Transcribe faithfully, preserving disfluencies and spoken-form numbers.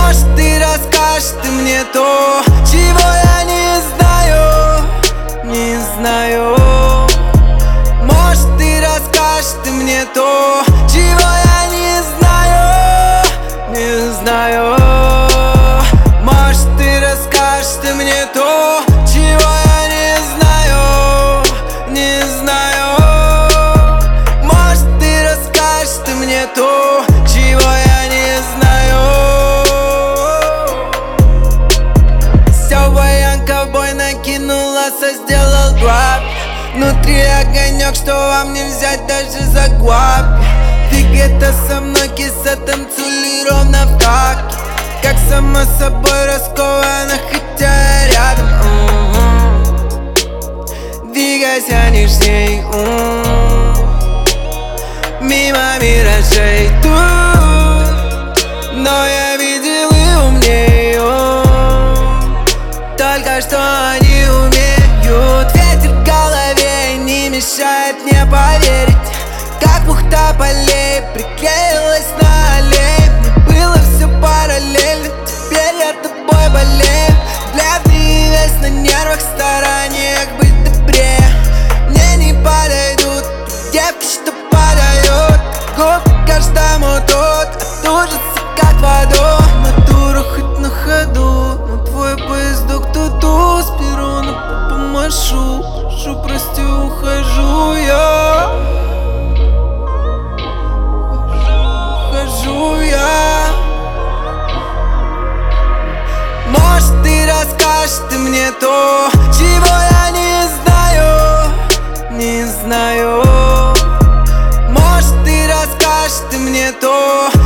Может, ты расскажешь ты мне то, чего я не знаю, не знаю. Может, ты расскажешь ты мне то, чего я не знаю, не знаю. Может, ты расскажешь ты мне то, чего я не знаю, не знаю. Может, ты расскажешь ты мне то, чего я не знаю. Все, баян ковбой накинулся, сделал дроп. Внутри огонек, что вам не взять даже за гвап. Двигайся со мной, киса, танцули ровно в такт. Как само собой раскована, хотя я рядом. м-м-м. Двигайся нежней, м-м. Мимо миражей тут, но я видел и умнее. Только что они умеют. Ветер в голове не мешает мне поверить. Как бухта полей приклеилась на аллее. Мне было все параллельно, теперь я тобой болею. Бледный весь на нервах, стараниях быть добрее. Мне не подойдут девки, что подают губы каждому тут от ужаса, как в аду. Натура хоть на ходу, но твой поездок туду. С перрона помашу, прошу, прости, ухожу я. Ухожу я. Может, ты расскажешь ты мне то, чего я не знаю, не знаю. Может, ты расскажешь ты мне то,